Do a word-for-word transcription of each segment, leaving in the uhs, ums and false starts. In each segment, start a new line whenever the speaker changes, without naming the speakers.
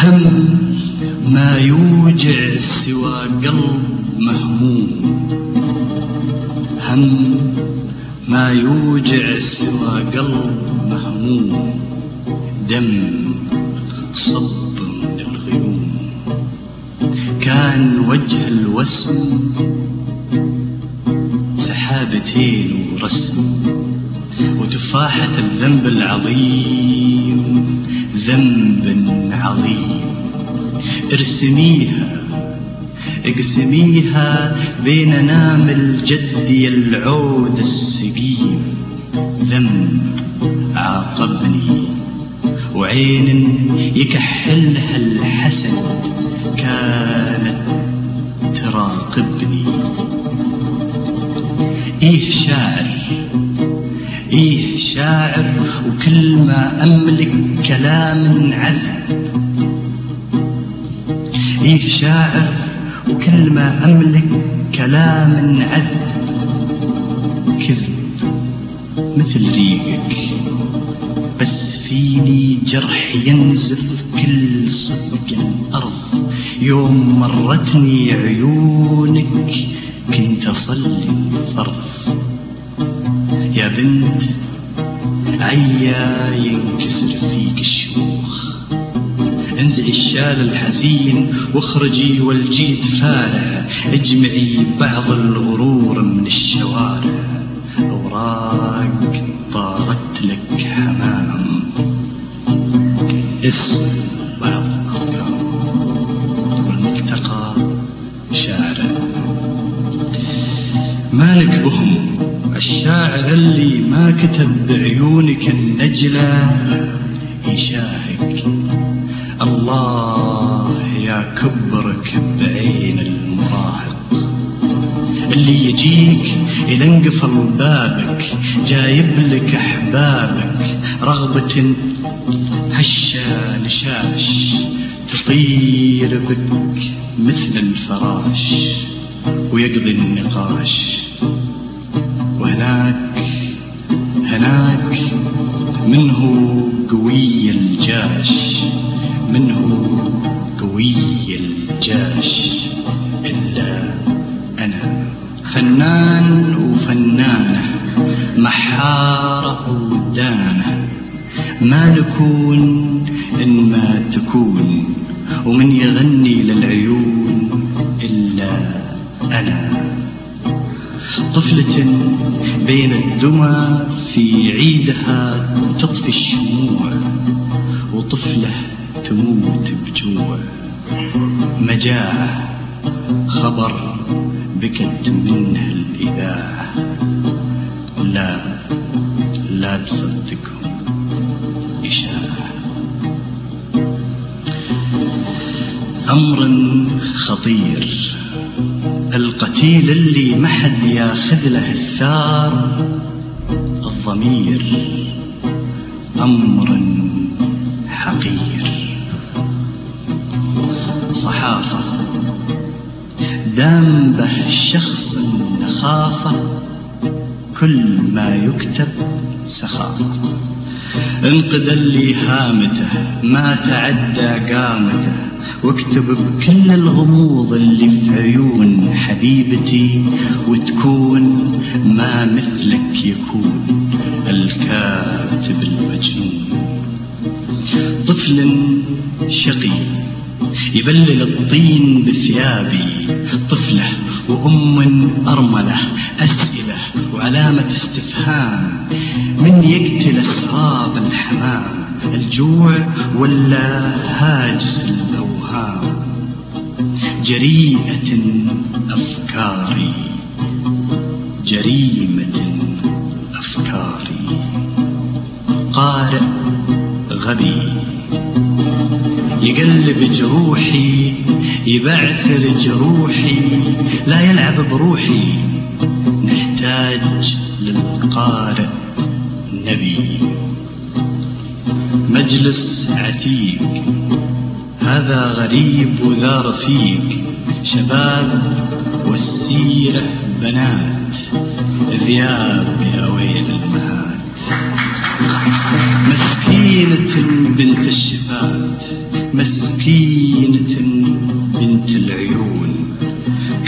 هم ما يوجع سوى قلب مهموم، هم ما يوجع سوى قلب مهموم، دم صب من الغيوم. كان وجه الوسم سحابتين ورسم، وتفاحة الذنب العظيم ذنب عظيم. ارسميها اقسميها بين نام الجد العود السقيم، ذنب عاقبني وعين يكحلها الحسد كانت تراقبني. إيه شاعر إيه شاعر وكل ما أملك كلام عذب، إيه شاعر وكل ما أملك كلام عذب. كذب مثل ريقك بس فيني جرح ينزف كل صدق الأرض. يوم مرتني عيونك كنت أصلي فرض. يا بنت عيا ينكسر فيك الشموخ، انزعي الشال الحزين واخرجي والجيد فارع. اجمعي بعض الغرور من الشوارع، أوراق طارت لك حمام. اسم بعض أرقام والملتقى شاعر. مالك بهم الشاعر اللي ما كتب بعيونك النجلة يشاهق. الله يا كبرك بعين المراهق، اللي يجيك ينقفل بابك جايب لك أحبابك. رغبة هشة لشاش تطير بك مثل الفراش ويقضي النقاش. وهناك هناك منه قوي الجاش، منه قوي الجاش إلا أنا. فنان وفنانة محارة ودانة، ما نكون إن ما تكون. ومن يغني للعيون إلا أنا. طفلة بين الدمى في عيدها تطفي الشموع، وطفلة تموت بجوع. مجاعة خبر بكت منها الإذاعة، لا لا تصدقهم إشاعة. أمر خطير القتيل اللي ما حد ياخذ له الثار الضمير، أمر حقير. صحافة دام به الشخص النخافة، كل ما يكتب سخافة. انقد اللي هامته ما تعدى قامته، واكتب بكل الغموض اللي في عيون حبيبتي، وتكون ما مثلك يكون الكاتب المجنون. طفل شقي يبلل الطين بثيابي، طفلة وأم أرملة، أسئلة وعلامة استفهام. من يقتل أسراب الحمام، الجوع ولا هاجس الأوهام؟ جريئة أفكاري، جريمة أفكاري. قارئ غبي يقلب جروحي، يبعثر جروحي، لا يلعب بروحي. نحتاج للقارئ نبي. مجلس عتيق هذا غريب وذا رفيق، شباب والسيرة بنات، ذياب يا ويل المهات. مسكينة بنت الشفات، مسكينة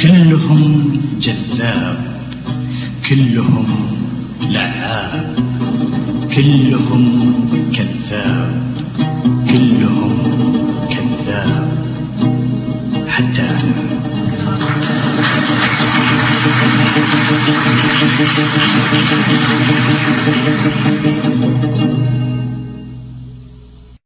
كلهم جذاب، كلهم لعاب، كلهم كذاب، كلهم كذاب، حتى أنا.
Thank you.